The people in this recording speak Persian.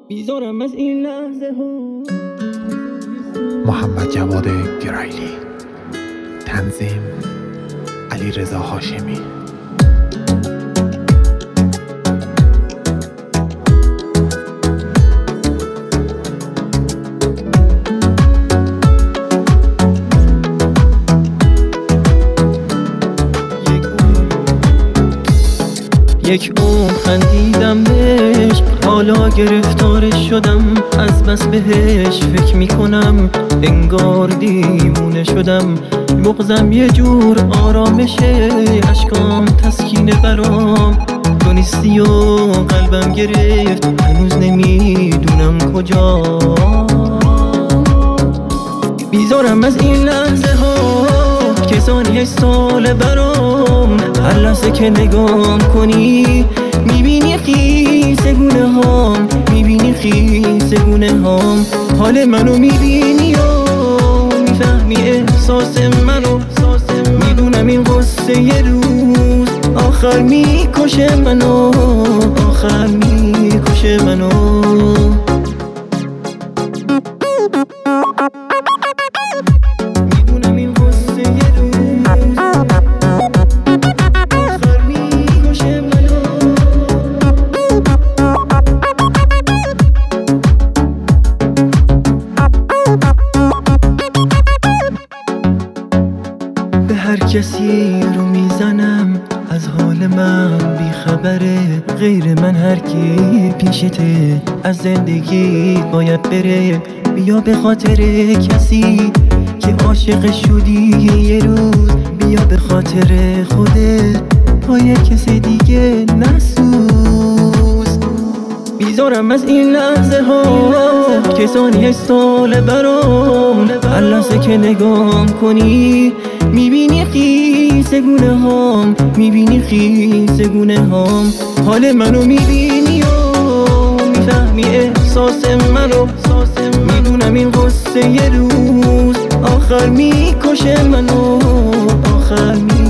بیزارم از این لحظه ها. محمد جواد گرایلی، تنظیم علیرضا هاشمی. یک عمر خندیدم بهش، حالا گرفتارش شدم. از بس بهش فکر میکنم انگار دیوونه شدم. مغزم یه جور آرامشه، اشکام تسکین برام. تو نیستی و قلبم گرفت، هنوز نمیدونم کجا. بیزارم از این لحظه ها که ثانیه سال برام. هر لحظه که نگام کنی میبینی خیس گونه هام، میبینی خیس گونه هام. حال منو میبینی و میفهمی احساس منو. میدونم این قصه یه روز آخر میکشه منو، آخر میکشه منو. هر کسی رو میزنم از حال من بیخبره، غیر من هر کی پیشته از زندگی باید بره. بیا به خاطر کسی که عاشق شدی یه روز، بیا به خاطر خودت پای کسی دیگه نسوز. بیزارم از این لحظه ها که ثانیه سال برام. هر لحظه که نگام کنی میبینی خیس گونه هام، میبینی خیس گونه هام. حال منو میبینی و میفهمی احساس منو. میدونم این قصه یه روز آخر میکشه منو، آخر میکشه.